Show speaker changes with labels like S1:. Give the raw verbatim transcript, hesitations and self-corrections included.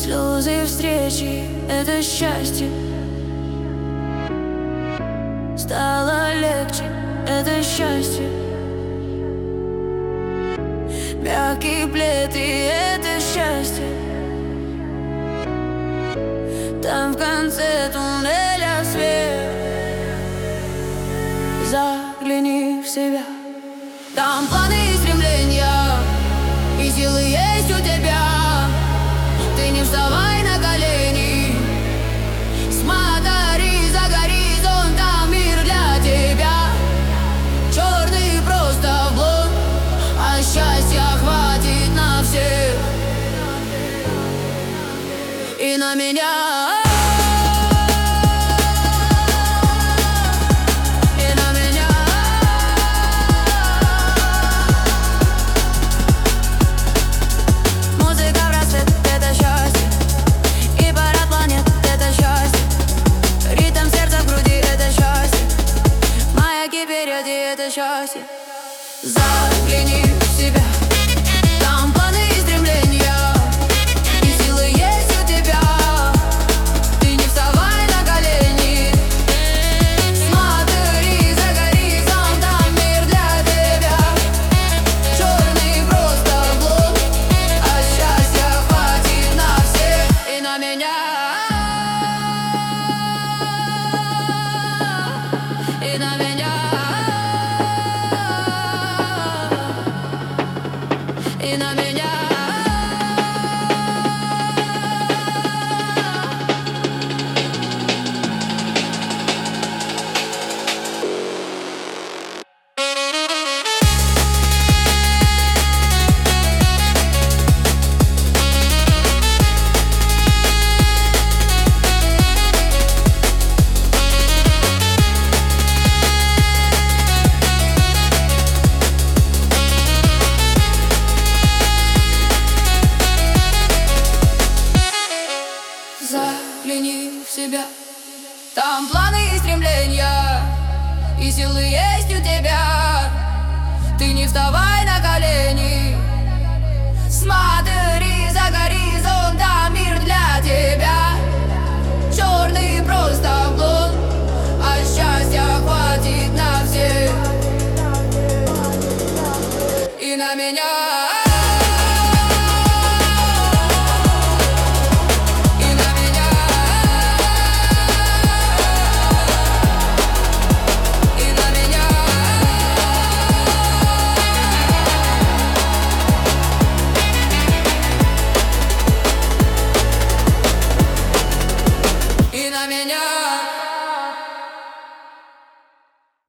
S1: Слезы встречи — это счастье. Стало легче — это счастье. Мягкий плед — и это счастье. Там в конце туннеля свет. Загляни в себя. Там планы и стремления, и силы есть у тебя. Ты не вставай на колени, смотри за горизонт, там мир для тебя. Черный просто блок, а счастья хватит на всех и на меня. Это счастье. Загляни в себя. Там планы и стремления, и силы есть у тебя. Ты не вставай на колени, смотри за горизонт, там мир для тебя. Черный просто блок, а счастья хватит на всех и на меня. И на меня. И на меня. Загляни в себя. Там планы и стремления, и силы есть у тебя. Ты не вставай